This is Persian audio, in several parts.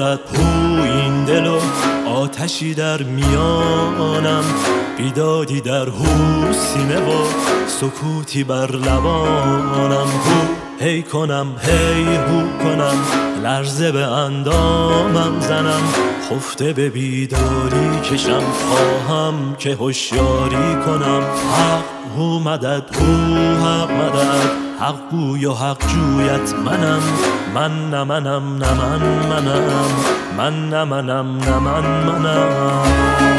میخورد این دل و آتشی در میانم، بیدادی در سینه و سکوتی بر لبانم. هی کنم هی هو کنم، لرزه به اندامم زنم، خفته به بیداری کشم، خواهم که هوشیاری کنم. حق هو مدد هو حق مدد، حق گوی و حق جویت منم، من نه منم نه منم، من نه منم نه منم.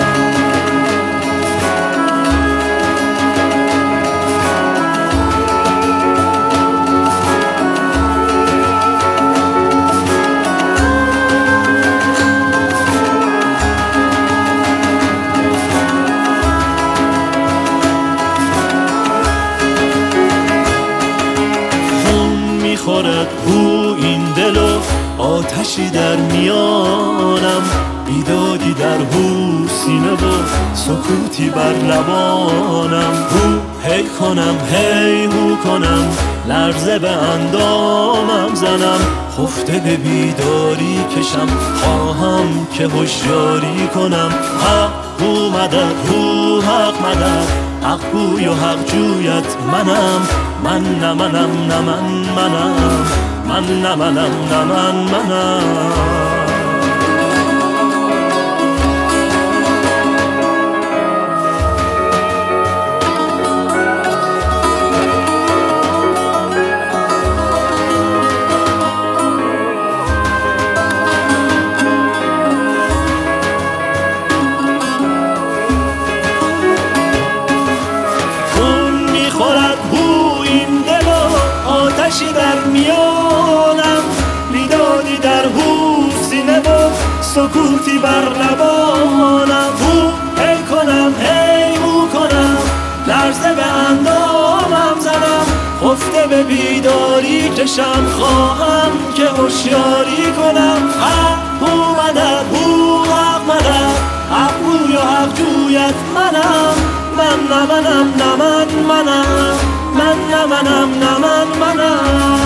میخورد این دل و آتشی در میانم، بیدادی در سینه و سکوتی بر لبانم. هی کنم هی هو کنم، لرزه به اندامم زنم، خفته به بیداری کشم، خواهم که هوشیاری کنم. حق هو مدد هو حق مدد، حق گوی و حق جویت منم، من نه منم نه منم، من نه منم نه منم. آتشی در میانم، بیدادی در سینه و سکوتی بر لبانم. هی کنم هی هو کنم، لرزه به اندامم زنم، خفته به بیداری کشم، خواهم که هوشیاری کنم. حق هو مدد هو حق مدد، حق گوی و حق جویت منم، من نه منم نه منم، من نه منم نه منم.